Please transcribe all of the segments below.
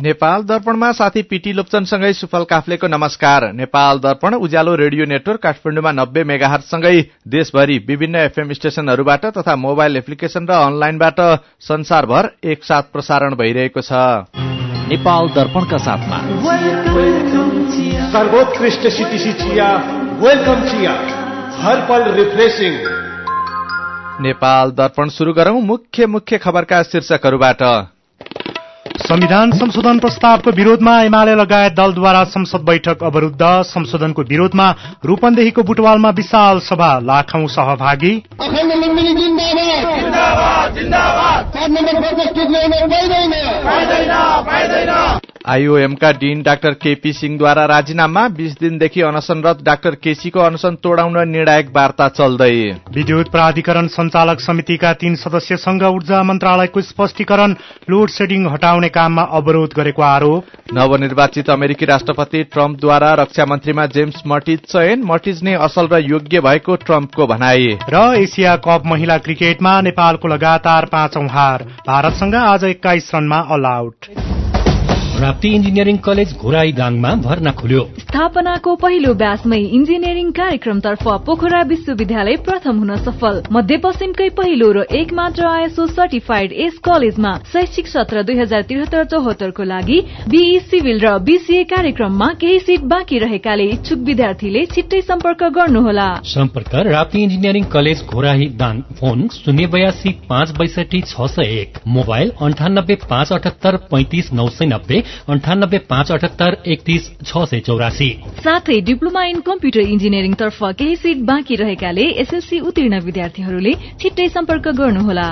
नेपाल दर्पणमा साथी पीटी लोप्चनसँगै सुफल काफ्लेको नमस्कार। नेपाल दर्पण उज्यालो रेडियो नेटवर्क काठमाडौँमा 90 मेगाहर्जसँगै देशभरि विभिन्न एफएम स्टेशनहरूबाट तथा मोबाइल एप्लिकेशन र अनलाइनबाट संसारभर एकसाथ प्रसारण भइरहेको छ। नेपाल दर्पणका साथमा सर्वोत्कृष्ट सिटीसी चिया, वेलकम चिया, हर पल रिफ्रेशिङ। नेपाल दर्पण सुरु गरौं मुख्य खबरका शीर्षकहरूबाट। संविधान संशोधन प्रस्तावको विरोधमा एमाले लगायत दलद्वारा संसद बैठक अवरुद्ध। संशोधनको विरोधमा रूपन्देहीको बुटवालमा विशाल सभा, लाखौं सहभागी। आईओएमका डीन डाक्टर केपी सिंहद्वारा राजीनामा। 20 दिनदेखि अनशनरत डाक्टर केसीको अनशन तोडाउन निर्णायक वार्ता चल्दै। विद्युत प्राधिकरण सञ्चालक समितिका 3 सदस्यसँग ऊर्जा मन्त्रालयको स्पष्टीकरण, लोड सेडिङ हटाउने काममा अवरोध गरेको आरोप। नवनिर्वाचित अमेरिकी राष्ट्रपति ट्रम्पद्वारा रक्षा मन्त्रीमा जेम्स मटिज चयन। मटिज नै असल र योग्य भएको ट्रम्पको भनाई। र एशिया कप महिला क्रिकेटमा नेपालको लगातार 5औं हार। भारतसँग आज 21 रनमा all out. Rapti engineering college Ghorahi दाङमा भर्ना खुल्यो। स्थापनाको पहिलो ब्याचमै इन्जिनियरिङ कार्यक्रमतर्फ पोखरा विश्वविद्यालय प्रथम हुन सफल। मध्यपश्चिमकै पहिलो र एक मात्र आईएसओ सर्टिफाइड यस कलेजमा शैक्षिक सत्र 2073-74 को लागि बीई सिभिल र बीसीए कार्यक्रममा केही सिट बाँकी रहेकाले इच्छुक विद्यार्थीले छिट्टै सम्पर्क गर्नुहोला। सम्पर्क Rapti engineering college Ghorahi Dang, phone 082 562 601, mobile 98 578 35 990, 98 578 31 684। साथै डिप्लोमा इन कम्प्युटर इन्जिनियरिङ तर्फ केही सिट बाँकी रहेकाले एसएलसी उत्तीर्ण विद्यार्थीहरूले छिट्टै सम्पर्क गर्नुहोला।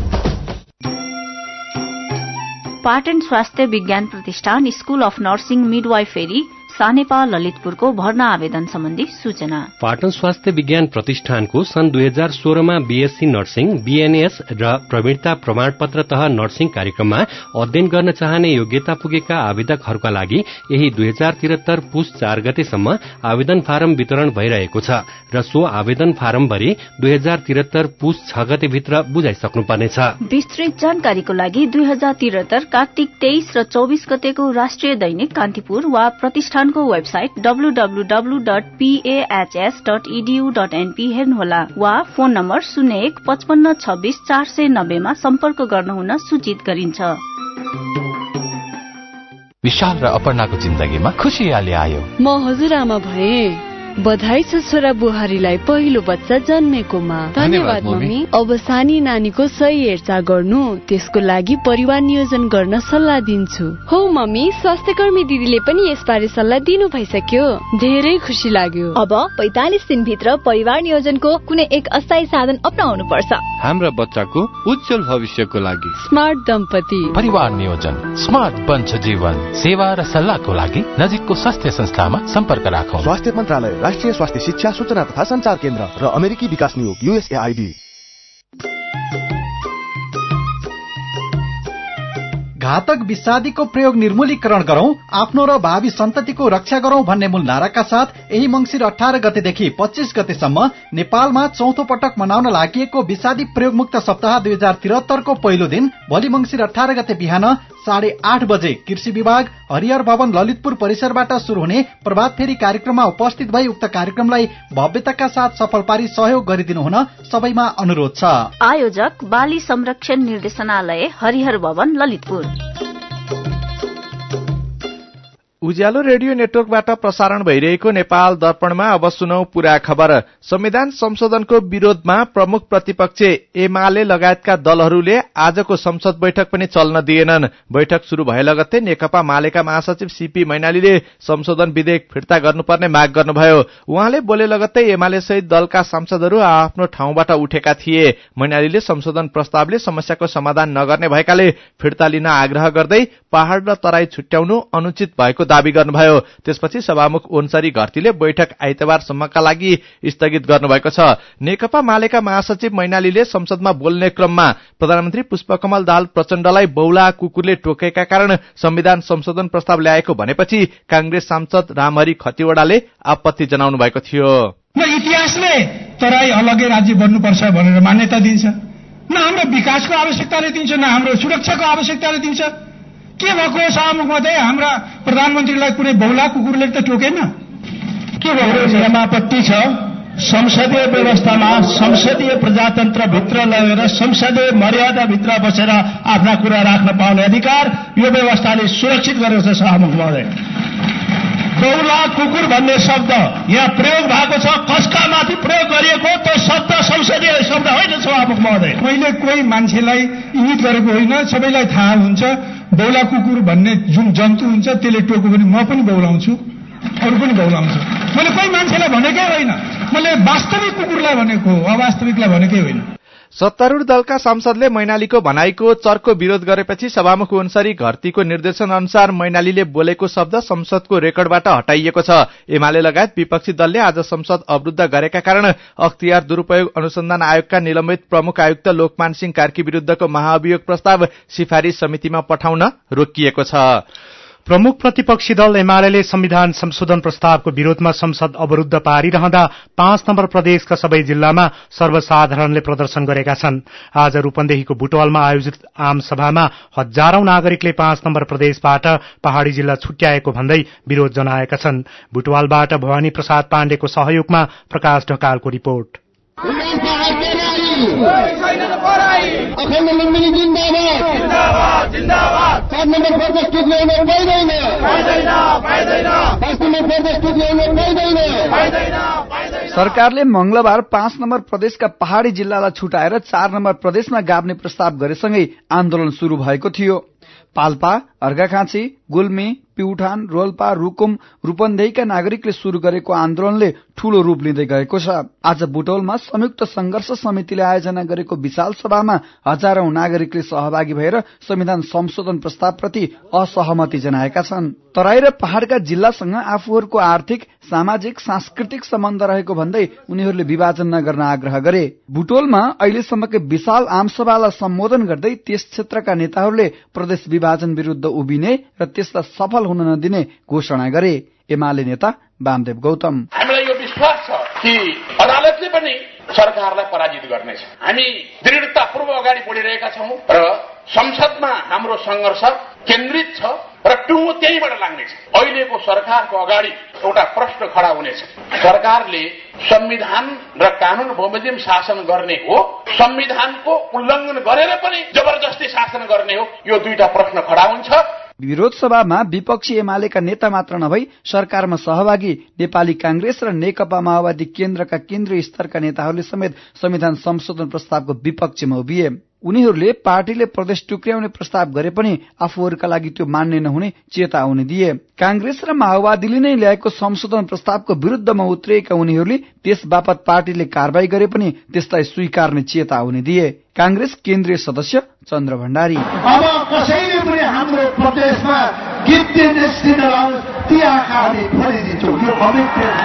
पाटन स्वास्थ्य विज्ञान प्रतिष्ठान school of nursing midwifery Sanepa ललितपुरको भर्ना आवेदन सम्बन्धी सूचना। पाटन स्वास्थ्य विज्ञान प्रतिष्ठानको सन् 2016 मा बीएससी नर्सिङ, बीएनएस र प्रवीणता प्रमाणपत्र तह नर्सिङ कार्यक्रममा अध्ययन गर्न चाहने योग्यता पुगेका आवेदकहरूका लागि यही 2073 पुस 4 गतेसम्म आवेदन फारम वितरण भइरहेको छ र सो आवेदन फारमभरि 2073 पुस 6 गते भित्र बुझाइसक्नुपर्नेछ। विस्तृत जानकारीको लागि 2073 कार्तिक 23 र 24 गतेको राष्ट्रिय दैनिक कान्तिपुर वा प्रतिष्ठान को वेबसाइट www.pahs.edu.np हेर्नुहोला वा फोन नम्बर 01 55 26 490 मा सम्पर्क गर्नुहुन सूचित गरिन्छ। विशाल र अपर्णाको जिन्दगीमा खुशियाली आयो। म हजुरआमा भए। बधाई छ छोरा बुहारीलाई पहिलो बच्चा जन्मेकोमा। धन्यवाद मम्मी। अब सानी नानीको सही हेरचाह गर्नु, त्यसको लागि परिवार नियोजन गर्न सल्लाह दिन्छु। हो मम्मी, स्वास्थ्यकर्मी दिदीले पनि यसबारे सल्लाह दिनु भइसक्यो। धेरै खुसी लाग्यो। अब 45 दिनभित्र परिवार नियोजनको कुनै एक अस्थायी साधन अपनाउनु पर्छ। हाम्रो बच्चाको उज्जवल भविष्यको लागि स्मार्ट दम्पति परिवार नियोजन, स्मार्ट बन्छ जीवन। सेवा र सल्लाहको लागि नजिकको स्वास्थ्य संस्थामा सम्पर्क राखौं। स्वास्थ्य मन्त्रालय, राष्ट्रिय स्वास्थ्य शिक्षा सूचना तथा संचार केन्द्र र अमेरिकी विकास नियोग USAID। घातक विषादीको प्रयोग निर्मूलीकरण गरौं, आफ्नो र भावी सन्ततिको रक्षा गरौं भन्ने मूल नाराका साथ यही मंसिर 18 गतेदेखि 25 गतेसम्म नेपालमा चौथो पटक मनाउन लागि विषादी प्रयोग मुक्त सप्ताह 2073 को पहिलो दिन भोलि मंसिर 18 गते बिहान 8:30 बजे कृषि विभाग हरिहर भवन ललितपुर परिसरबाट शुरू हुने प्रभात फेरी कार्यक्रममा उपस्थित भई उक्त कार्यक्रमलाई भव्यताका साथ सफल पारी सहयोग गरिदिनु हुन सबैमा अनुरोध छ। आयोजक बाली संरक्षण निर्देशनालय हरिहर भवन ललितपुर। उज्यालो रेडियो नेटवर्कबाट प्रसारण भइरहेको नेपाल दर्पणमा अब सुनौ पूरा खबर। संविधान संशोधनको विरोधमा प्रमुख प्रतिपक्ष एमाले लगायतका दलहरूले आजको संसद बैठक पनि चल्न दिएनन्। बैठक शुरू भए लगत्तै नेकपा मालेका महासचिव सीपी मैनालीले संशोधन विधेयक फिर्ता गर्नुपर्ने माग गर्नुभयो। उहाँले बोले लगत्तै एमाले सहित दलका सांसदहरू आफ्नो ठाउँबाट उठेका थिए। मैनालीले संशोधन प्रस्तावले समस्याको समाधान नगर्ने भएकाले फिर्ता लिन आग्रह गर्दै पहाड़ र तराई छुट्याउनु अनुचित भएको दावी गर्नुभयो। त्यसपछि सभामुख ओन्सरी घरतीले बैठक आइतबारसम्मका लागि स्थगित गर्नुभएको छ। नेकपा मालेका महासचिव मैनालीले संसदमा बोल्ने क्रममा प्रधानमन्त्री पुष्पकमल दाहाल प्रचण्डलाई बौला कुकुरले टोकेका कारण संविधान संशोधन प्रस्ताव ल्याएको भनेपछि कांग्रेस सांसद रामहरि खतिवड़ाले आपत्ति जनाउनु भएको थियो। न इतिहासले तराई अलगै राज्य बन्नुपर्छ भनेर मान्यता दिन्छ, न हाम्रो विकासको आवश्यकताले दिन्छ, न हाम्रो सुरक्षाको आवश्यकताले दिन्छ। के भएको सभामुख महोदय? हाम्रा प्रधानमन्त्रीलाई कुनै बहुला कुकुरले त टोकेन? के भएको नियमापट्टि छ? संसदीय व्यवस्थामा संसदीय प्रजातन्त्रभित्र लगेर संसदीय मर्यादाभित्र बसेर आफ्ना कुरा राख्न पाउने अधिकार यो व्यवस्थाले सुरक्षित गरेको छ सभामुख महोदय। बहुला कुकुर भन्ने शब्द यहाँ प्रयोग भएको छ, कसका माथि प्रयोग गरिएको त्यो शब्द संसदीय शब्द होइन सभामुख महोदय। मैले कोही मान्छेलाई इङ्गित गरेको होइन, सबैलाई थाहा हुन्छ बहुला कुकुर भन्ने जुन जन्तु हुन्छ त्यसले टोक्यो भने म पनि बहुलाउँछु, अरू पनि बहुलाउँछु। मैले कोही मान्छेलाई भनेकै होइन, मैले वास्तविक कुकुरलाई भनेको, अवास्तविकलाई भनेकै होइन। सत्तारूढ़ दलका सांसदले मैनालीको भनाईको चर्को विरोध गरेपछि सभामुख अन्सारी घरतीको निर्देशन अनुसार मैनालीले बोलेको शब्द संसदको रेकर्डबाट हटाइएको छ। एमाले लगायत विपक्षी दलले आज संसद अवरुद्ध गरेका कारण अख्तियार दुरूपयोग अनुसन्धान आयोगका निलम्बित प्रमुख आयुक्त लोकमान सिंह कार्की विरूद्धको महाअभियोग प्रस्ताव सिफारिश समितिमा पठाउन रोकिएको छ। प्रमुख प्रतिपक्षी दल एमाले संविधान संशोधन प्रस्तावको विरोधमा संसद अवरुद्ध पारिरहँदा 5 नम्बर प्रदेशका सबै जिल्लामा सर्वसाधारणले प्रदर्शन गरेका छन्। आज रूपन्देहीको बुटवलमा आयोजित आम सभामा हजारौं नागरिकले 5 नम्बर प्रदेशबाट पहाड़ी जिल्ला छुट्याएको भन्दै विरोध जनाएका छन्। बुटवलबाट भवानी प्रसाद पाण्डेको सहयोगमा प्रकाश ढकालको रिपोर्ट। सरकारले मंगलबार 5 नम्बर प्रदेशका पहाड़ी जिल्लालाई छुटाएर 4 नम्बर प्रदेशमा गाभ्ने प्रस्ताव गरेसँगै आन्दोलन शुरू भएको थियो। पाल्पा, अर्घाखाँची, गुल्मी, पिउठान, रोल्पा, रुकुम, रूपन्देहीका नागरिकले शुरू गरेको आन्दोलनले ठूलो रूप लिँदै गएको छ। आज बुटौलमा संयुक्त संघर्ष समितिले आयोजना गरेको विशाल सभामा हजारौं नागरिकले सहभागी भएर संविधान संशोधन प्रस्तावप्रति असहमति जनाएका छन्। तराई र पहाड़का जिल्लासँग आफूहरूको आर्थिक, सामाजिक, सांस्कृतिक सम्बन्ध रहेको भन्दै उनीहरूले विभाजन नगर्न आग्रह गरे। बुटोलमा अहिलेसम्मकै विशाल आमसभालाई सम्बोधन गर्दै त्यस क्षेत्रका नेताहरूले प्रदेश विभाजन विरूद्ध उभिने र त्यसलाई सफल हुन नदिने घोषणा गरे। एमाले नेता वामदेव गौतम, हामीलाई यो विश्वास छ कि अदालतले पनि सरकारलाई पराजित गर्नेछ। हामी दृढतापूर्वक अगाडि बढिरहेका छौं र संसदमा हाम्रो संघर्ष केन्द्रित छ र टुङ्गो त्यहीबाट लाग्नेछ। अहिलेको सरकारको अगाडि एउटा प्रश्न खडा हुनेछ, सरकारले संविधान र कानून बमोजिम शासन गर्ने हो, संविधानको उल्लंघन गरेर पनि जबरजस्ती शासन गर्ने हो? यो दुईटा प्रश्न खडा हुन्छ। विरोध सभामा विपक्षी एमालेका नेता मात्र नभई सरकारमा सहभागी नेपाली कांग्रेस र नेकपा माओवादी केन्द्रका केन्द्रीय स्तरका नेताहरूले समेत संविधान संशोधन प्रस्तावको विपक्षमा उभिए। उनीहरूले पार्टीले प्रदेश टुक्र्याउने प्रस्ताव गरे पनि आफूहरूका लागि त्यो मान्य नहुने चेतावनी दिए। कांग्रेस र माओवादीले नै ल्याएको संशोधन प्रस्तावको विरूद्धमा उत्रिएका उनीहरूले त्यस बापत पार्टीले कारवाही गरे पनि त्यसलाई स्वीकार्ने चेतावनी दिए। कांग्रेस केन्द्रीय सदस्य चन्द्र भण्डारी, अब कसैले पनि हाम्रो प्रदेशमा गिद्दी निस्किन लाओस्, ती आँखा हामी फोडिदिन्छौँ। यो कमिटमेन्ट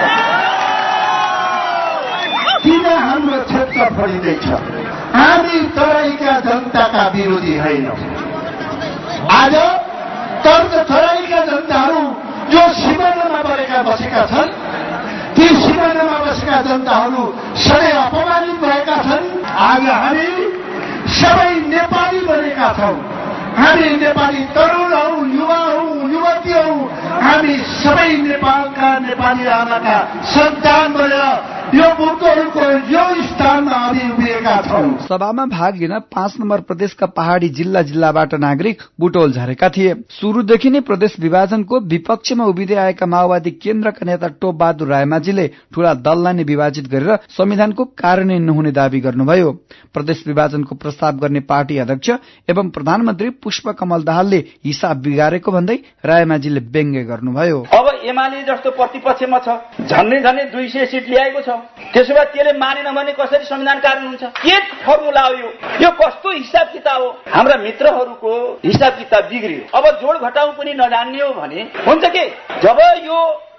किन हाम्रो क्षेत्र फोडिँदैछ? हामी तराईका जनताका विरोधी होइनौं। आज तराईका जनताहरू जो सिमानामा बसेका छन्, ती सिमानामा बसेका जनताहरू सधैँ अपमानित भएका छन्। आज हामी सबै नेपाली बनेका छौं। हामी नेपाली तरुण हौ, युवा हौ, युवती हौ, हामी सबै नेपालका नेपाली आमाका सन्तान बनेर यो बुटोलको यो स्थानमा हामी उभिएका छौं। सभामा भाग लिन 5 नम्बर प्रदेशका पहाड़ी जिल्लाबाट नागरिक बुटोल झरेका थिए। शुरूदेखि नै प्रदेश विभाजनको विपक्षमा उभिँदै आएका माओवादी केन्द्रका नेता टोप बहादुर रायमाझीले ठूला दललाई नै विभाजित गरेर संविधानको कार्यान्वयन नहुने दावी गर्नुभयो। प्रदेश विभाजनको प्रस्ताव गर्ने पार्टी अध्यक्ष एवं प्रधानमन्त्री पुष्पकमल दाहालले हिसाब बिगारेको भन्दै रायमाझीले व्यङ्ग्य गर्नुभयो। अब एमाले जस्तो प्रतिपक्षमा छ, झन्डै 200 सिट ल्याएको छ, त्यसो भए त्यसले मानेन भने कसरी संविधान कार्यान्वयन हुन्छ? के फर्मुला हो यो? कस्तो हिसाब किताब हो? हाम्रा मित्रहरूको हिसाब किताब बिग्रियो। अब जोड घटाउ पनि नजान्ने हो भने हुन्छ के? जब यो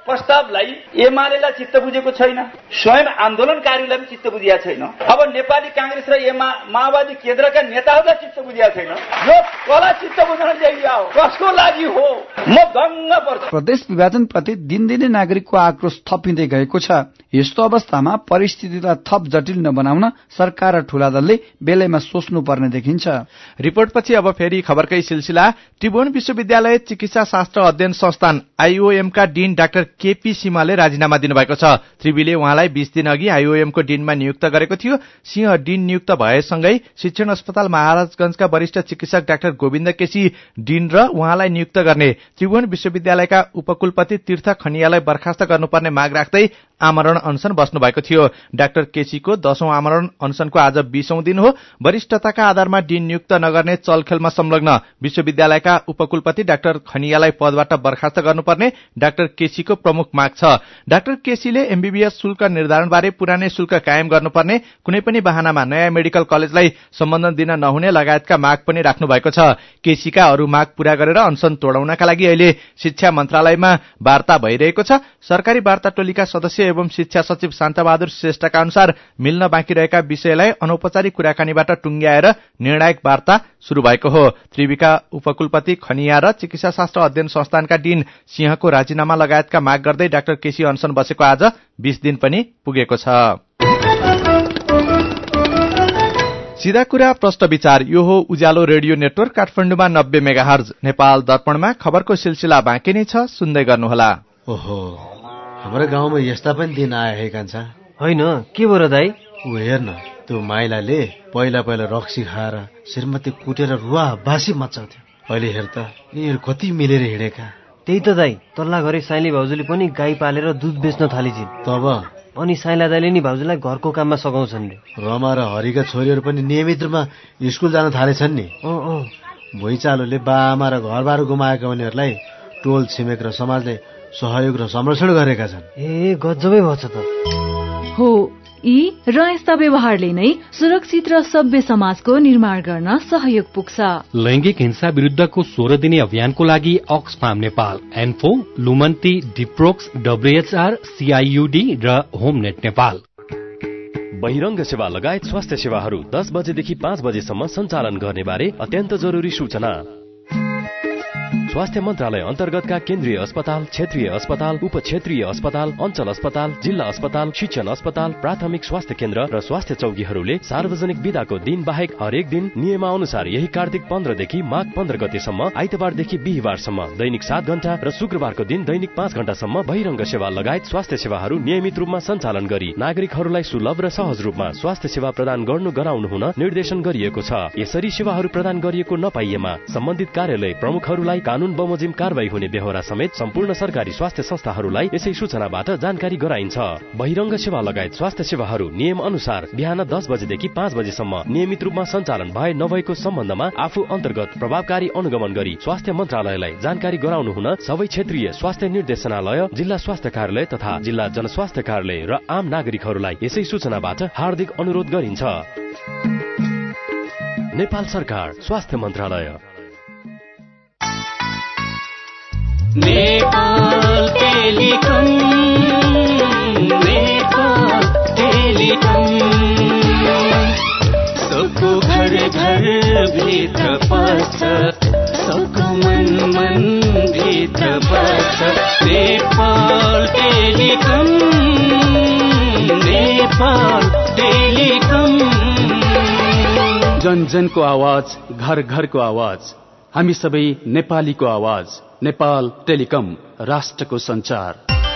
प्रस्तावलाई एमालेलाई चित्त बुझेको छैन, स्वयं आन्दोलनकारीलाई पनि चित्त बुझिया छैन, अब नेपाली कांग्रेस र माओवादी केन्द्रका नेताहरूलाई चित्त बुझिया छैन। यो कसलाई चित्त बुझ्न ल्याइया हो, कसको लागि हो, म दङ्ग पर्छु। प्रदेश विभाजन प्रति दिनदिनै नागरिकको आक्रोश थपिँदै गएको छ। यस्तो अवस्थामा परिस्थितिलाई थप जटिल नबनाउन सरकार र ठूला दलले बेलैमा सोच्नुपर्ने देखिन्छ। रिपोर्टपछि अब फेरि खबरकै सिलसिला। त्रिभुवन विश्वविद्यालय चिकित्सा शास्त्र अध्ययन संस्थान आईओएम का डीन डाक्टर केपी सिंहले राजीनामा दिनुभएको छ। त्रिवीले उहाँलाई 20 दिन अघि आईओएम को डीनमा नियुक्त गरेको थियो। सिंह डीन नियुक्त भएसँगै शिक्षण अस्पताल महाराजगंजका वरिष्ठ चिकित्सक डाक्टर गोविन्द केसी डीन र उहाँलाई नियुक्त गर्ने त्रिभुवन विश्वविद्यालयका उपकुलपति तीर्थ खनियालाई बर्खास्त गर्नुपर्ने माग राख्दै आमरण अनशन बस्नु भएको थियो। डाक्टर केसीको 10औं आमरण अनशनको आज 20औं दिन हो। वरिष्ठताका आधारमा डीन नियुक्त नगर्ने चलखेलमा संलग्न विश्वविद्यालयका उपकुलपति डाक्टर खनियालाई पदबाट बर्खास्त गर्नुपर्ने डाक्टर केसीको प्रमुख माग छ। डाक्टर केसीले एमबीबीएस शुल्क निर्धारणबारे पुरानै शुल्क कायम गर्नुपर्ने, कुनै पनि बहानामा नयाँ मेडिकल कलेजलाई सम्बन्धन दिन नहुने लगायतका माग पनि राख्नु भएको छ। केसीका अरू माग पूरा गरेर अनशन तोडाउनका लागि अहिले शिक्षा मन्त्रालयमा वार्ता भइरहेको छ। सरकारी वार्ता टोलीका सदस्य एवं शिक्षा सचिव शान्तबहादुर श्रेष्ठका अनुसार मिल्न बाँकी रहेका विषयलाई अनौपचारिक कुराकानीबाट टुंग्याएर निर्णायक वार्ता शुरू भएको हो। त्रिवीका उपकुलपति खनिया र चिकित्सा शास्त्र अध्ययन संस्थानका डीन सिंहको राजीनामा लगायतका माग गर्दै डाक्टर केसी अनशन बसेको आज 20 दिन पनि पुगेको छ। सीधा कुरा प्रश्न विचार, यो हो उज्यालो रेडियो नेटवर्क काठमाडौँमा 90 मेगाहर्ज। नेपाल दर्पणमा खबरको सिलसिला बाँकी नै छ, सुन्दै गर्नुहोला। ओहो, हाम्रो गाउँमा यस्ता पनि दिन आए कान्छा। होइन, के भयो र दाइ? ऊ हेर्न, त्यो माइलाले पहिला रक्सी खाएर श्रीमती कुटेर रुवा बासी मचाउँथ्यो। अहिले हेर त, यिनीहरू कति मिलेर हिँडेका। त्यही त दाइ, तल्ला घरे साइली भाउजूले पनि गाई पालेर दुध बेच्न थालिन्। तब अनि साइला दाइले नि भाउजूलाई घरको काममा सघाउँछन् रे। रमा र हरिका छोरीहरू पनि नियमित रूपमा स्कुल जान थालेछन् नि। भुइँचालोले बाआमा र घरबार गुमाएका उनीहरूलाई टोल छिमेक र समाजले सहयोग र संरक्षण गरेका छन्। ए गजबै भएछ त। हो, यी र यस्ता व्यवहारले नै सुरक्षित र सभ्य समाजको निर्माण गर्न सहयोग पुग्छ। लैंगिक हिंसा विरुद्धको 16 दिने अभियानको लागि अक्सफाम नेपाल, एन्फो, लुमन्ती, डिप्रोक्स, डब्ल्युएचआर, सीआईयूडी र होमनेट नेपाल। बहिरङ्ग सेवा लगायत स्वास्थ्य सेवाहरू 10 बजेदेखि 5 बजेसम्म सञ्चालन गर्ने बारे अत्यन्त जरुरी सूचना। स्वास्थ्य मन्त्रालय अन्तर्गतका केन्द्रीय अस्पताल, क्षेत्रीय अस्पताल, उपक्षेत्रीय अस्पताल, अञ्चल अस्पताल, जिल्ला अस्पताल, शिक्षण अस्पताल, प्राथमिक स्वास्थ्य केन्द्र र स्वास्थ्य चौकीहरूले सार्वजनिक बिदाको दिन बाहेक हरेक दिन नियमानुसार यही कार्तिक 15 देखि माघ 15 गतेसम्म, आइतबारदेखि बिहिबारसम्म दैनिक 7 घण्टा र शुक्रबारको दिन दैनिक 5 घण्टासम्म बहिरङ्ग सेवा लगायत स्वास्थ्य सेवाहरू नियमित रूपमा सञ्चालन गरी नागरिकहरूलाई सुलभ र सहज रूपमा स्वास्थ्य सेवा प्रदान गराउनु हुन निर्देशन गरिएको छ। यसरी सेवाहरू प्रदान गरिएको नपाइएमा सम्बन्धित कार्यालय प्रमुखहरूलाई कानून बमोजिम कारवाही हुने बेहोरा समेत सम्पूर्ण सरकारी स्वास्थ्य संस्थाहरूलाई यसै सूचनाबाट जानकारी गराइन्छ। बहिरङ्ग सेवा लगायत स्वास्थ्य सेवाहरू नियम अनुसार बिहान 10 बजेदेखि 5 बजेसम्म नियमित रूपमा सञ्चालन भए नभएको सम्बन्धमा आफू अन्तर्गत प्रभावकारी अनुगमन गरी स्वास्थ्य मन्त्रालयलाई जानकारी गराउनु हुन सबै क्षेत्रीय स्वास्थ्य निर्देशनालय, जिल्ला स्वास्थ्य कार्यालय तथा जिल्ला जनस्वास्थ्य कार्यालय र आम नागरिकहरूलाई यसै सूचनाबाट हार्दिक अनुरोध गरिन्छ। नेपाल सरकार, स्वास्थ्य मन्त्रालय। नेपाल टेलिकम, नेपाल टेलिकम, सबको घर घर भित्र पर्छ, सबको मन भित्र पर्छ। Nepal telecom, Nepal telecom. जन जनको आवाज, घर घरको आवाज, हामी सबै नेपालीको आवाज। नेपाल टेलिकम, राष्ट्रको संचार।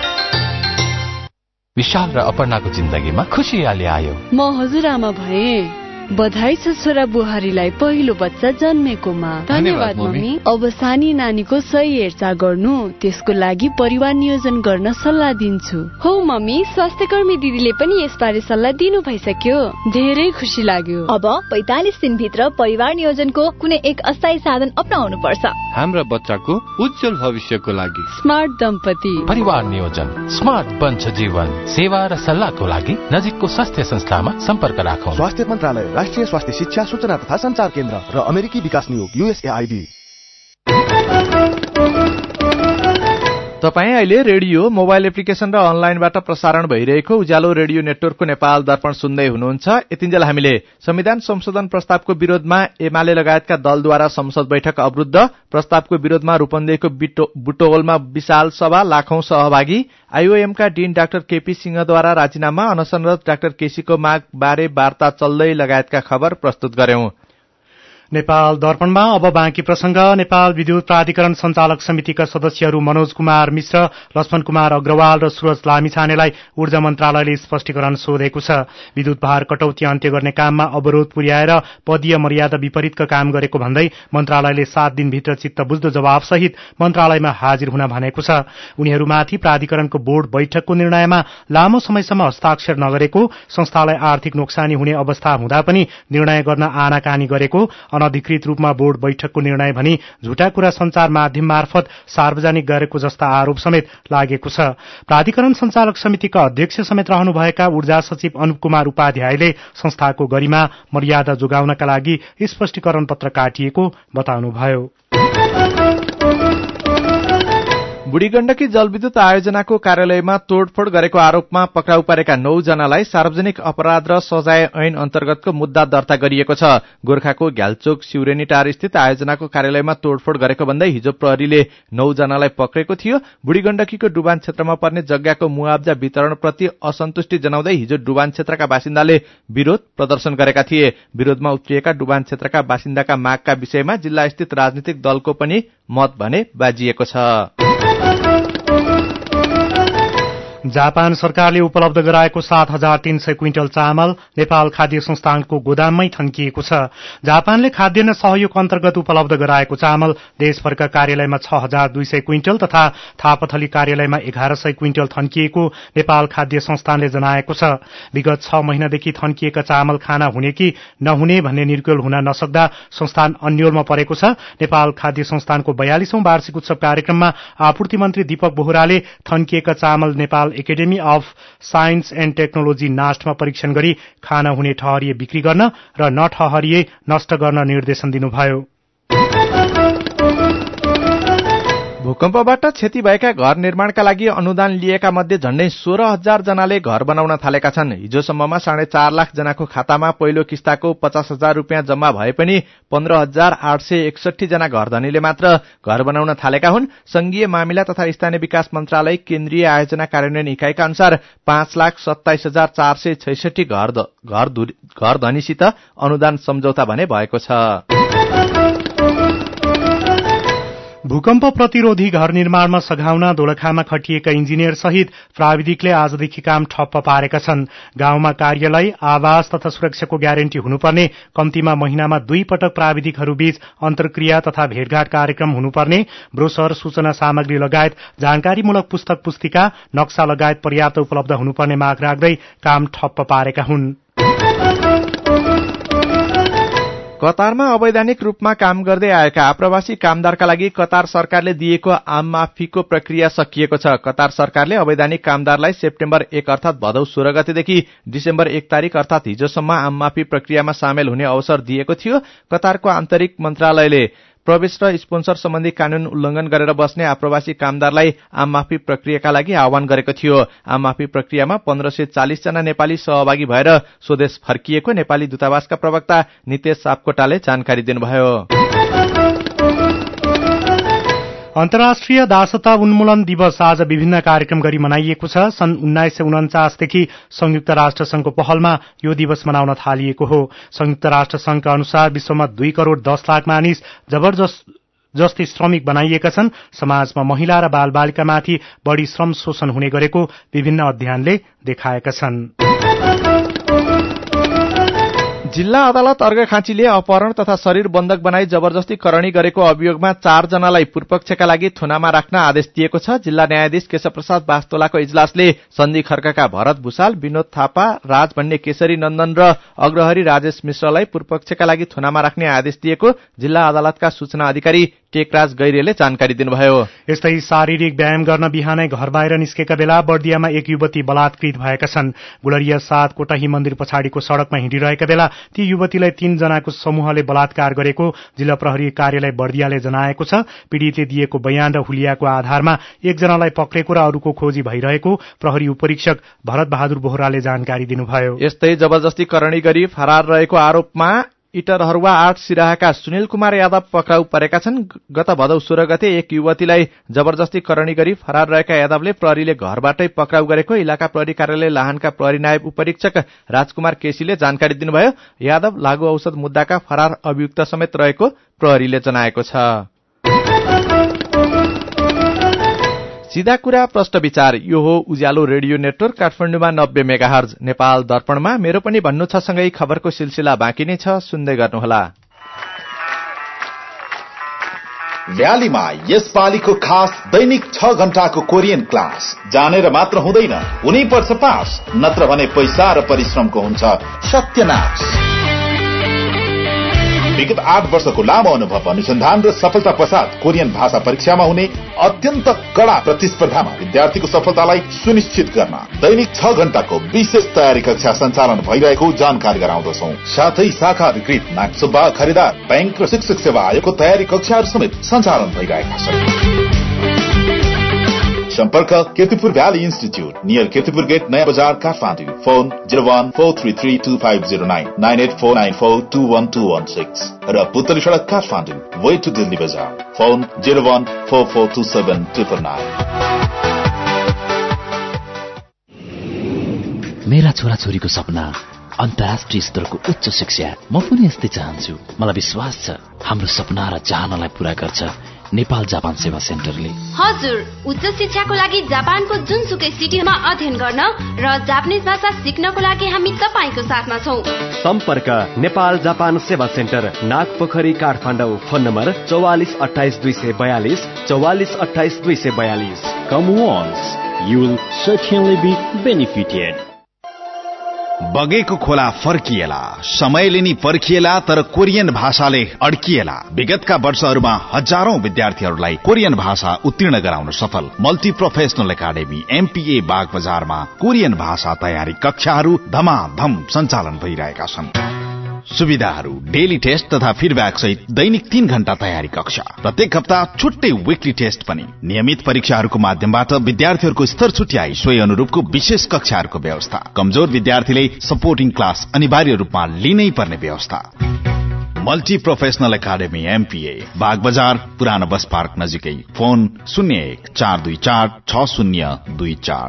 विशाल र अपर्णाको जिन्दगीमा खुसियाली आयो। म हजुरआमा भए। बधाई छ छोरा बुहारीलाई पहिलो बच्चा जन्मेकोमा। धन्यवाद मम्मी। अब सानी नानीको सही हेरचाह गर्नु, त्यसको लागि परिवार नियोजन गर्न सल्लाह दिन्छु। हो मम्मी, स्वास्थ्यकर्मी दिदीले पनि यसबारे सल्लाह दिनु भइसक्यो। धेरै खुसी लाग्यो। अब 45 दिनभित्र परिवार नियोजनको कुनै एक अस्थायी साधन अपनाउनु पर्छ। हाम्रा बच्चाको उज्जवल भविष्यको लागि स्मार्ट दम्पति परिवार नियोजन, स्मार्ट बन्छ जीवन। सेवा र सल्लाहको लागि नजिकको स्वास्थ्य संस्थामा सम्पर्क राखौं। स्वास्थ्य मन्त्रालय, राष्ट्रिय स्वास्थ्य शिक्षा सूचना तथा संचार केन्द्र र अमेरिकी विकास नियोग USAID। तपाईँ अहिले रेडियो, मोबाइल एप्लिकेशन र अनलाइनबाट प्रसारण भइरहेको उज्यालो रेडियो नेटवर्कको नेपाल दर्पण सुन्दै हुनुहुन्छ। यतिन्जेल हामीले संविधान संशोधन प्रस्तावको विरोधमा एमाले लगायतका दलद्वारा संसद बैठक अवरुद्ध, प्रस्तावको विरोधमा रूपन्देहीको बुटोलमा विशाल सभा, लाखौं सहभागी, आईओएमका डीन डाक्टर केपी सिंहद्वारा राजीनामा, अनशनरत डाक्टर केसीको माग बारे वार्ता चल्दै लगायतका खबर प्रस्तुत गर्यौं। नेपाल दर्पणमा अब बाँकी प्रसंग। नेपाल विद्युत प्राधिकरण संचालक समितिका सदस्यहरू मनोज कुमार मिश्र, लक्ष्मण कुमार अग्रवाल र सूरज लामिछानेलाई ऊर्जा मन्त्रालयले स्पष्टीकरण सोधेको छ। विद्युत भार कटौती अन्त्य गर्ने काममा अवरोध पुर्याएर पदीय मर्यादा विपरीतका काम गरेको भन्दै मन्त्रालयले 7 दिनभित्र चित्तबुझ्दो जवाबसहित मन्त्रालयमा हाजिर हुन भनेको छ। उनीहरूमाथि प्राधिकरणको बोर्ड बैठकको निर्णयमा लामो समयसम्म हस्ताक्षर नगरेको, संस्थालाई आर्थिक नोक्सानी हुने अवस्था हुँदा पनि निर्णय गर्न आनाकानी गरेको, अनधिकृत रूपमा बोर्ड बैठकको निर्णय भनी झुटा कुरा संचार माध्यम मार्फत सार्वजनिक गरेको जस्ता आरोप समेत लागेको छ। प्राधिकरण संचालक समितिका अध्यक्ष समेत रहनुभएका ऊर्जा सचिव अनुप कुमार उपाध्यायले संस्थाको गरिमा मर्यादा जोगाउनका लागि स्पष्टीकरण पत्र काटिएको बताउनुभयो। बुढी गण्डकी जलविद्युत आयोजनाको कार्यालयमा तोडफोड गरेको आरोपमा पक्राउ परेका 9 जनालाई सार्वजनिक अपराध र सजाय ऐन अन्तर्गतको मुद्दा दर्ता गरिएको छ। गोर्खाको घ्यालचोक सिउरेनीटार स्थित आयोजनाको कार्यालयमा तोडफोड गरेको भन्दै हिजो प्रहरीले 9 जनालाई पक्रेको थियो। बुढी गण्डकीको डुबान क्षेत्रमा पर्ने जग्गाको मुआब्जा वितरणप्रति असन्तुष्टि जनाउँदै हिजो डुबान क्षेत्रका बासिन्दाले विरोध प्रदर्शन गरेका थिए। विरोधमा उत्रिएका डुबान क्षेत्रका बासिन्दाका मागका विषयमा जिल्ला स्थित राजनीतिक दलको पनि मत भने बाजिएको छ। जापान सरकारले उपलब्ध गराएको 7,300 क्विन्टल चामल नेपाल खाद्य संस्थानको गोदाममै थन्किएको छ। जापानले खाद्यान्न सहयोग अन्तर्गत उपलब्ध गराएको चामल देशभरका कार्यालयमा 6,200 क्विन्टल तथा थापाथली कार्यालयमा 1,100 क्विन्टल थन्किएको नेपाल खाद्य संस्थानले जनाएको छ। विगत 6 महिनादेखि थन्किएका चामल खाना हुने कि नहुने भन्ने निर्कुल हुन नसक्दा संस्थान अन्योलमा परेको छ। नेपाल खाद्य संस्थानको 42औं वार्षिक उत्सव कार्यक्रममा आपूर्ति मन्त्री दीपक बोहराले थन्किएका चामल Nepal academy of science and technology नास्टमा परीक्षण गरी खाना हुने ठहरिए बिक्री गर्न र नठहरिए नष्ट गर्न निर्देशन दिनुभयो। भूकम्पबाट क्षति भएका घर निर्माणका लागि अनुदान लिएका मध्ये झण्डै 16,000 जनाले घर बनाउन थालेका छन्। हिजोसम्ममा 4.5 लाख जनाको खातामा पहिलो किस्ताको 50,000 रुपियाँ जम्मा भए पनि 15,861 जना घरधनीले मात्र घर बनाउन थालेका हुन्। संघीय मामिला तथा स्थानीय विकास मन्त्रालय केन्द्रीय आयोजना कार्यान्वयन इकाइका अनुसार 5,27,466 घरधनीसित अनुदान सम्झौता भने भएको छ। भूकम्प प्रतिरोधी घर निर्माणमा सघाउन दोलखामा खटिएका इन्जिनियर सहित प्राविधिकले आजदेखि काम ठप्प पारेका छन्। गाउँमा कार्यालय, आवास तथा सुरक्षाको ग्यारेन्टी हुनुपर्ने, कम्तीमा महिनामा 2 पटक प्राविधिकहरूबीच अन्तर्क्रिया तथा भेटघाट कार्यक्रम हुनुपर्ने, ब्रोशर, सूचना सामग्री लगायत जानकारीमूलक पुस्तक पुस्तिका, नक्सा लगायत पर्याप्त उपलब्ध हुनुपर्ने माग राख्दै काम ठप्प पारेका हुन्। कतारमा अवैधानिक रूपमा काम गर्दै आएका आप्रवासी कामदारका लागि कतार सरकारले दिएको आम माफीको प्रक्रिया सकिएको छ। कतार सरकारले अवैधानिक कामदारलाई सेप्टेम्बर 1 अर्थात भदौ 16 गतेदेखि डिसेम्बर 1 तारिक अर्थात हिजोसम्म आम माफी प्रक्रियामा सामेल हुने अवसर दिएको थियो। कतारको आन्तरिक मन्त्रालयले प्रवेश र स्पोन्सर सम्बन्धी कानून उल्लंघन गरेर बस्ने आप्रवासी कामदारलाई आम माफी प्रक्रियाका लागि आह्वान गरेको थियो। आम माफी प्रक्रियामा 1540 जना नेपाली सहभागी भएर स्वदेश फर्किएको नेपाली दूतावासका प्रवक्ता नितेश सापकोटाले जानकारी दिनुभयो। अन्तर्राष्ट्रिय दासता उन्मूलन दिवस आज विभिन्न कार्यक्रम गरी मनाइएको छ। सन् 1949 देखि संयुक्त राष्ट्र संघको पहलमा यो दिवस मनाउन थालिएको हो। संयुक्त राष्ट्र संघका अनुसार विश्वमा 2 करोड़ 10 लाख मानिस जबरजस्ती श्रमिक बनाइएका छन्। समाजमा महिला र बालबालिकामाथि बढ़ी श्रम शोषण हुने गरेको विभिन्न अध्ययनले देखाएका छन्। जिल्ला अदालत अर्घाखाँचीले अपहरण तथा शरीर बन्धक बनाई जबरजस्ती करणी गरेको अभियोगमा 4 जनालाई पूर्वपक्षका लागि थुनामा राख्न आदेश दिएको छ। जिल्ला न्यायाधीश केशवप्रसाद बास्तोलाको इजलासले सन्धि खर्काका भरत भूषाल, विनोद थापा, राज भन्ने केशरी नन्दन र अग्रहरी राजेश मिश्रलाई पूर्वपक्षका लागि थुनामा राख्ने आदेश दिएको जिल्ला अदालतका सूचना अधिकारी टेकराज गैरेले जानकारी दिनुभयो। यस्तै शारीरिक व्यायाम गर्न बिहानै घर बाहिर निस्केका बेला बर्दियामा एक युवती बलात्कृत भएका छन्। गुलरिया 7 कोटाही मन्दिर पछाडिको सड़कमा हिँडिरहेका बेला ती युवतीलाई 3 जनाको समूहले बलात्कार गरेको जिल्ला प्रहरी कार्यालय बर्दियाले जनाएको छ। पीड़ितले दिएको बयान र हुलियाको आधारमा एकजनालाई पक्रेको र अरूको खोजी भइरहेको प्रहरी उपरीक्षक भरत बहादुर बोहराले जानकारी दिनुभयो। यस्तै जबरजस्ती करणी गरी फरार रहेको आरोपमा इटरहरुवा 8 सिराहाका सुनिल कुमार यादव पक्राउ परेका छन्। गत भदौ 16 गते एक युवतीलाई जबरजस्ती करणी गरी फरार रहेका यादवले प्रहरीले घरबाटै पक्राउ गरेको इलाका प्रहरी कार्यालय लाहानका प्रहरी नायब उपरीक्षक राजकुमार केसीले जानकारी दिनुभयो। यादव लागू औषध मुद्दाका फरार अभियुक्त समेत रहेको प्रहरीले जनाएको छ। सीधा कुरा प्रश्न विचार, यो हो उज्यालो रेडियो नेटवर्क काठमाडौँमा 90 मेगाहर्ज, नेपाल दर्पणमा मेरो पनि भन्नु छ सँगै खबरको सिलसिला बाँकी नै छ, सुन्दै गर्नुहोला। भ्यालीमा यस पालीको खास दैनिक 6 घण्टाको कोरियन क्लास जानेर मात्र हुँदैन, हुनै पर्छ पास, नत्र भने पैसा र परिश्रमको हुन्छ सत्यनाश। विगत 8 वर्षको लामो अनुभव, अनुसन्धान र सफलता पश्चात कोरियन भाषा परीक्षामा हुने अत्यन्त कड़ा प्रतिस्पर्धामा विद्यार्थीको सफलतालाई सुनिश्चित गर्न दैनिक 6 घण्टाको विशेष तयारी कक्षा सञ्चालन भइरहेको जानकारी गराउँदछौं। साथै शाखा अधिकृत नागसुब्बा खरिदार बैंक र शिक्षक सेवा आयोगको तयारी कक्षाहरू समेत सञ्चालन भइरहेका छन्। सम्पर्क Kirtipur valley institute near Kirtipur gate Naya Bazar Kathmandu. Phone 0143325009 9849421216 र पुतली सड़क काठमाडौँ वे टु दिल्ली बजार। फोन 01442799। मेरा छोराछोरीको सपना अन्तर्राष्ट्रिय स्तरको उच्च शिक्षा, म पनि यस्तै चाहन्छु। मलाई विश्वास छ हाम्रो सपना र चाहनालाई पूरा गर्छ नेपाल जापान सेवा सेन्टरले। हजुर, उच्च शिक्षाको लागि जापानको जुनसुकै सिटीमा अध्ययन गर्न र जापानिज भाषा सिक्नको लागि हामी तपाईको साथमा छौं। सम्पर्क Nepal Japan Seva center, Nagpokhari Kathmandu. Phone number 4428 242 4428 242। Come once, you will certainly be benefited. बगेको खोला फर्किएला, समयले नि पर्खिएला, तर कोरियन भाषाले अड्किएला। विगतका वर्षहरूमा हजारौं विद्यार्थीहरूलाई कोरियन भाषा उत्तीर्ण गराउन सफल multi professional academy MPA Bag बजारमा कोरियन भाषा तयारी कक्षाहरू धमाधम सञ्चालन भइरहेका छन्। सुविधाहरू डेली टेस्ट तथा फिडब्याक सहित दैनिक 3 घण्टा तयारी कक्षा, प्रत्येक हप्ता छुट्टै विकली टेस्ट पनि। नियमित परीक्षाहरूको माध्यमबाट विद्यार्थीहरूको स्तर छुट्याई सोही अनुरूपको विशेष कक्षाहरूको व्यवस्था। कमजोर विद्यार्थीले सपोर्टिङ क्लास अनिवार्य रूपमा लिनै पर्ने व्यवस्था। Multi professional academy MPA Bag Bazar पुरानो बस पार्क नजिकै। फोन 0142460024।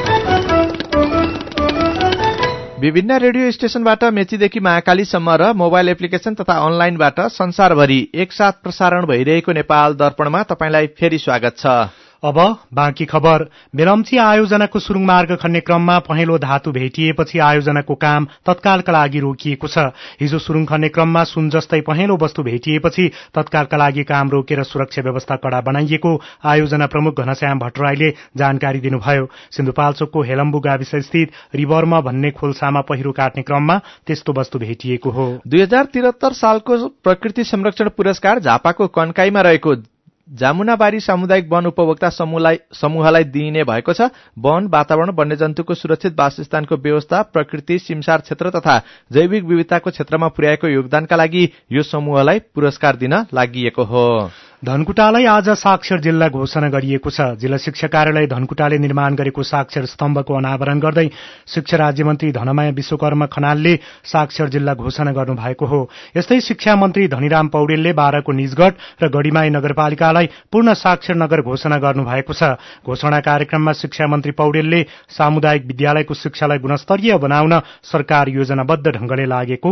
विभिन्न रेडियो स्टेशनबाट मेचीदेखि महाकालीसम्म र मोबाइल एप्लिकेशन तथा अनलाइनबाट संसारभरि एकसाथ प्रसारण भइरहेको नेपाल दर्पणमा तपाईंलाई फेरि स्वागत छ। अब बाँकी खबर। बेलम्ची आयोजनाको सुरुङ मार्ग खन्ने क्रममा पहेँलो धातु भेटिएपछि आयोजनाको काम तत्कालका लागि रोकिएको छ। हिजो सुरुङ खन्ने क्रममा सुन जस्तै पहेँलो वस्तु भेटिएपछि तत्कालका लागि काम रोकेर सुरक्षा व्यवस्था कड़ा बनाइएको आयोजना प्रमुख घनश्याम भट्टराईले जानकारी दिनुभयो। सिन्धुपाल्चोकको हेलम्बु गाविस स्थित रिभरमा भन्ने खोल्सामा पहिरो काट्ने क्रममा त्यस्तो वस्तु भेटिएको हो। 2073 सालको प्रकृति संरक्षण पुरस्कार झापाको कन्काईमा रहेको जामुनाबारी सामुदायिक वन उपभोक्ता समूहलाई दिइने भएको छ। वन, वातावरण, वन्यजन्तुको सुरक्षित वासस्थानको व्यवस्था, प्रकृति, सिमसार क्षेत्र तथा जैविक विविधताको क्षेत्रमा पुर्याएको योगदानका लागि यो समूहलाई पुरस्कार दिन लागिएको हो। धनकुटालाई आज साक्षर जिल्ला घोषणा गरिएको छ। जिल्ला शिक्षा कार्यालय धनकुटाले निर्माण गरेको साक्षर स्तम्भको अनावरण गर्दै शिक्षा राज्यमन्त्री धनमाया विश्वकर्मा खनालले साक्षर जिल्ला घोषणा गर्नुभएको हो। यस्तै शिक्षा मन्त्री धनीराम पौडेलले बाराको निजगढ र गढीमाई नगरपालिकालाई पूर्ण साक्षर नगर घोषणा गर्नुभएको छ। घोषणा कार्यक्रममा शिक्षा मन्त्री पौडेलले सामुदायिक विद्यालयको शिक्षालाई गुणस्तरीय बनाउन सरकार योजनाबद्ध ढंगले लागेको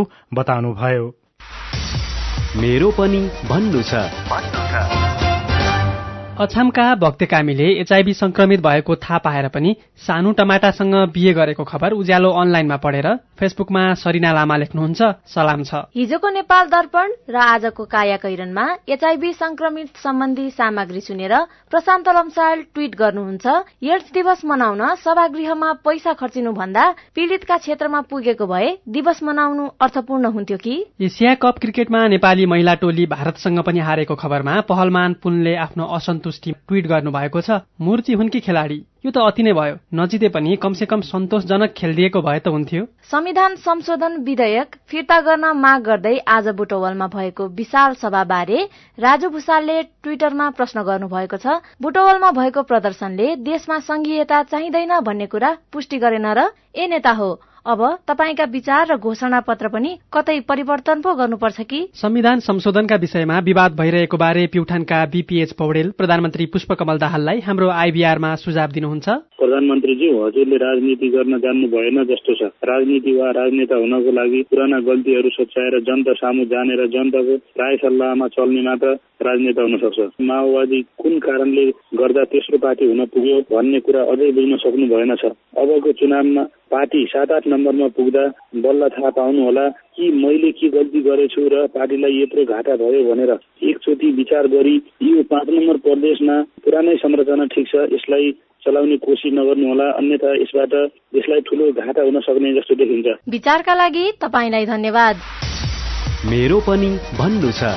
बताउनुभयो। मेरो पनि भन्नु छ। अछामका भक्ते कामीले एचआईभी संक्रमित भएको थाहा पाएर पनि सानो टमाटासँग बिहे गरेको खबर उज्यालो अनलाइनमा पढेर फेसबुकमा सरिना लामा लेख्नुहुन्छ, सलाम छ। हिजोको नेपाल दर्पण र आजको काया कैरनमा एचआईभी संक्रमित सम्बन्धी सामग्री सुनेर प्रशान्त लम्साल ट्वीट गर्नुहुन्छ, एड्स दिवस मनाउन सभागृहमा पैसा खर्चिनु भन्दा पीड़ितका क्षेत्रमा पुगेको भए दिवस मनाउनु अर्थपूर्ण हुन्थ्यो कि। एशिया कप क्रिकेटमा नेपाली महिला टोली भारतसँग पनि हारेको खबरमा पहलमान पुनले आफ्नो असन्तुष्टि ट्वीट गर्नुभएको छ। मूर्ति हुन् कि खेलाडी, यो त अति नै भयो, नजिते पनि कमसेकम सन्तोषजनक खेलिदिएको भए त हुन्थ्यो। संविधान संशोधन विधेयक फिर्ता गर्न माग गर्दै आज बुटवलमा भएको विशाल सभाबारे राजु भुसालले ट्विटरमा प्रश्न गर्नुभएको छ। बुटवलमा भएको प्रदर्शनले देशमा संघीयता चाहिँदैन भन्ने कुरा पुष्टि गरेन र? ए नेता हो, अब तपाईका विचार र घोषणा पत्र पनि कतै परिवर्तन पो गर्नुपर्छ कि? संविधान संशोधनका विषयमा विवाद भइरहेको बारे प्युठानका बीपीएच पौडेल प्रधानमन्त्री पुष्पकमल दाहाललाई हाम्रो आईबीआरमा सुझाव दिनुहुन्छ। प्रधानमन्त्रीजी, हजुरले राजनीति गर्न जान्नु भएन जस्तो छ। राजनीति वा राजनेता हुनको लागि पुराना गल्तीहरू सच्याएर जनता सामु जानेर जनताको राय सल्लाहमा चल्ने मात्र राजनेता हुन सक्छ। माओवादी कुन कारणले गर्दा तेस्रो पार्टी हुन पुग्यो भन्ने कुरा अझै बुझ्न सक्नु भएन छ। अबको चुनावमा पार्टी 7-8 नम्बरमा पुग्दा बल्ल थाहा पाउनु होला कि मैले के गल्ती गरेछु र पार्टीलाई यत्रो घाटा भयो भनेर। एकचोटि विचार गरी यो 5 नम्बर प्रदेशमा पुरानै संरचना ठिक छ, यसलाई चलाउने कोसिस नगर्नु होला, अन्यथा यसबाट देशलाई ठूलो घाटा हुन सक्ने जस्तो देखिन्छ। विचारका लागि तपाईलाई धन्यवाद। मेरो पनि भन्नु छ।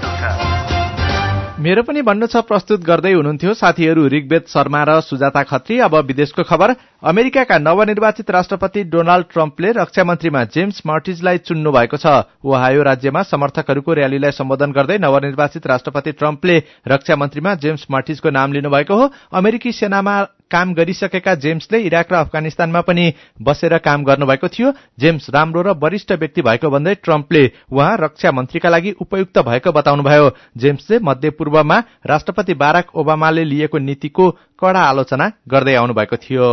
मेरो पनि भन्नु छ प्रस्तुत गर्दै हुनुहुन्थ्यो साथीहरू ऋग्वेद शर्मा र सुजाता खत्री। अब विदेशको खबर। अमेरिकाका नवनिर्वाचित राष्ट्रपति डोनाल्ड ट्रम्पले रक्षा मन्त्रीमा जेम्स मार्टिजलाई चुन्नु भएको छ। ओहायो राज्यमा समर्थकहरूको र्यालीलाई सम्बोधन गर्दै नवनिर्वाचित राष्ट्रपति ट्रम्पले रक्षा मन्त्रीमा जेम्स मार्टिजको नाम लिनुभएको हो। अमेरिकी सेनामा काम गरिसकेका जेम्सले इराक र अफगानिस्तानमा पनि बसेर काम गर्नुभएको थियो। जेम्स राम्रो र वरिष्ठ व्यक्ति भएको भन्दै ट्रम्पले उहाँ रक्षा मन्त्रीका लागि उपयुक्त भएको बताउनुभयो। जेम्सले मध्यपूर्वमा राष्ट्रपति बाराक ओबामाले लिएको नीतिको कड़ा आलोचना गर्दै आउनु भएको थियो।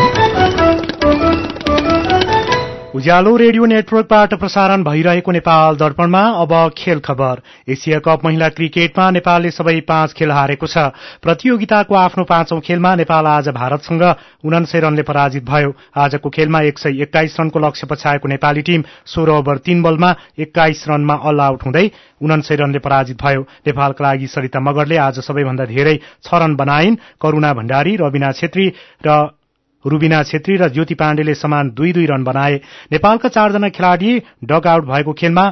उज्यालो रेडियो नेटवर्कबाट प्रसारण भइरहेको नेपाल दर्पणमा अब खेल खबर। एशिया कप महिला क्रिकेटमा नेपालले सबै 5 खेल हारेको छ। प्रतियोगिताको आफ्नो 5औं खेलमा नेपाल आज भारतसँग 49 रनले पराजित भयो। आजको खेलमा 121 रनको लक्ष्य पछाएको नेपाली टीम 16 ओभर 3 बलमा 21 रनमा अल आउट हुँदै 49 रनले पराजित भयो। नेपालका लागि सरिता मगरले आज सबैभन्दा धेरै 6 रन बनाइन्। करुणा भण्डारी, रुबिना छेत्री र ज्योति पाण्डेले समान 2-2 रन बनाए। नेपालका 4 जना खेलाड़ी डग आउट भएको खेलमा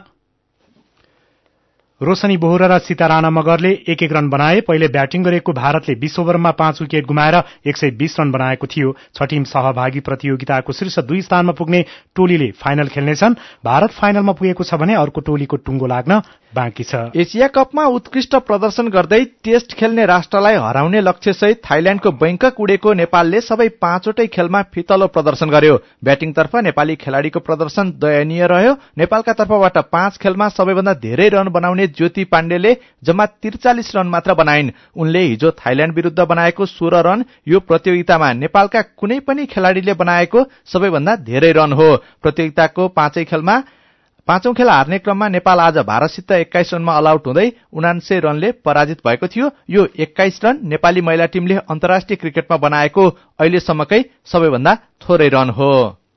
रोशनी बोहरा र सीता राणा मगरले 1-1 रन बनाए। पहिले ब्याटिङ गरेको भारतले 20 ओभरमा 5 विकेट गुमाएर 120 रन बनाएको थियो। 6 टीम सहभागी प्रतियोगिताको शीर्ष 2 स्थानमा पुग्ने टोलीले फाइनल खेल्नेछन्। भारत फाइनलमा पुगेको छ भने अर्को टोलीको टुङ्गो लाग्न बाँकी छ। एशिया कपमा उत्कृष्ट प्रदर्शन गर्दै टेस्ट खेल्ने राष्ट्रलाई हराउने लक्ष्यसहित थाइल्याण्डको बैंकक उडेको नेपालले सबै 5वटै खेलमा फितलो प्रदर्शन गर्यो। ब्याटिङतर्फ नेपाली खेलाड़ीको प्रदर्शन दयनीय रह्यो। नेपालका तर्फबाट 5 खेलमा सबैभन्दा धेरै रन बनाउने ज्योति पाण्डेले जम्मा 43 रन मात्र बनाइन्। उनले हिजो थाइल्याण्ड विरुद्ध बनाएको 16 रन यो प्रतियोगितामा नेपालका कुनै पनि खेलाड़ीले बनाएको सबैभन्दा धेरै रन हो। प्रतियोगिताको 5औं खेल हार्ने क्रममा नेपाल आज भारतसित 21 रनमा अल आउट हुँदै 79 रनले पराजित भएको थियो। यो 21 रन नेपाली महिला टीमले अन्तर्राष्ट्रिय क्रिकेटमा बनाएको अहिलेसम्मकै सबैभन्दा थोरै रन हो।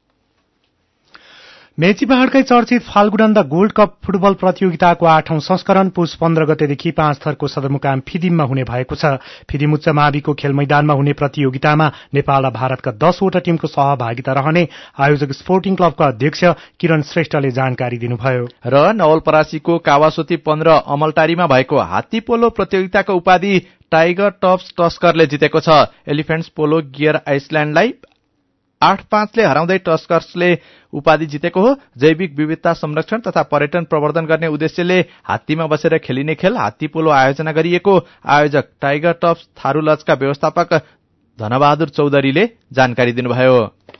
मेचीपहाड़कै चर्चित फाल्गुनन्द गोल्ड कप फुटबल प्रतियोगिताको 8औं संस्करण पुस 15 गतेदेखि 5 थरको सदरमुकाम फिदिममा हुने भएको छ। फिदिम उच्च माविको खेल मैदानमा हुने प्रतियोगितामा नेपाल र भारतका 10 वटा टीमको सहभागिता रहने आयोजक स्पोर्टिङ क्लबका अध्यक्ष किरण श्रेष्ठले जानकारी दिनुभयो। र नवलपरासीको कावासोती 15 अमलटारीमा भएको हात्ती पोलो प्रतियोगिताको उपाधि टाइगर टप्स टस्करले जितेको छ। एलिफेन्ट्स पोलो गियर आइसल्याण्डलाई 8-5 ले हराउँदै टस्कर्सले उपाधि जितेको हो। जैविक विविधता संरक्षण तथा पर्यटन प्रवर्धन गर्ने उद्देश्यले हात्तीमा बसेर खेलिने खेल हात्ती पोलो आयोजना गरिएको आयोजक टाइगर टप्स थारूलजका व्यवस्थापक धनबहादुर चौधरीले जानकारी दिनुभयो।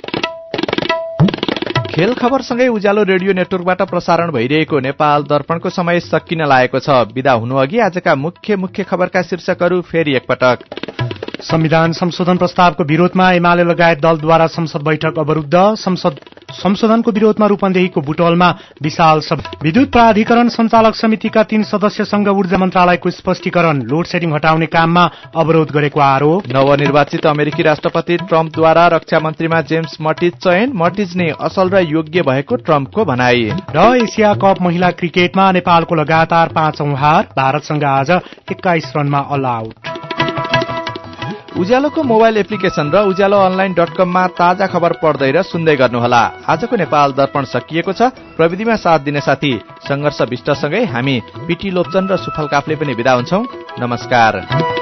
खेल खबरसँगै उज्यालो रेडियो नेटवर्कबाट प्रसारण भइरहेको नेपाल दर्पणको समय सकिन लागेको छ। विदा हुनु अघि आजका मुख्य खबरका शीर्षकहरू फेरि एकपटक। संविधान संशोधन प्रस्तावको विरोधमा एमाले लगायत दलद्वारा संसद बैठक अवरुद्ध। संसद संशोधनको विरोधमा रूपन्देहीको बुटवलमा विशाल विद्युत प्राधिकरण सञ्चालक समितिका 3 सदस्यसँग ऊर्जा मन्त्रालयको स्पष्टीकरण लोड सेडिङ हटाउने काममा अवरोध गरेको आरोप। नवनिर्वाचित अमेरिकी राष्ट्रपति ट्रम्पद्वारा रक्षा मन्त्रीमा जेम्स मटिज चयन, मटिज नै असल र योग्य भएको ट्रम्पको भनाई। र एसिया कप महिला क्रिकेटमा नेपालको लगातार 5औं हार, भारतसँग आज 21 रनमा अल आउट। उज्यालोको मोबाइल एप्लिकेशन र ujalloonline.com मा ताजा खबर पढ्दै र सुन्दै गर्नुहोला। आजको नेपाल दर्पण सकिएको छ। प्रविधिमा साथ दिने साथी संघर्ष विष्टसँगै हामी पिटी लोप्चन र सुफल काफले पनि बिदा हुन्छौं। नमस्कार।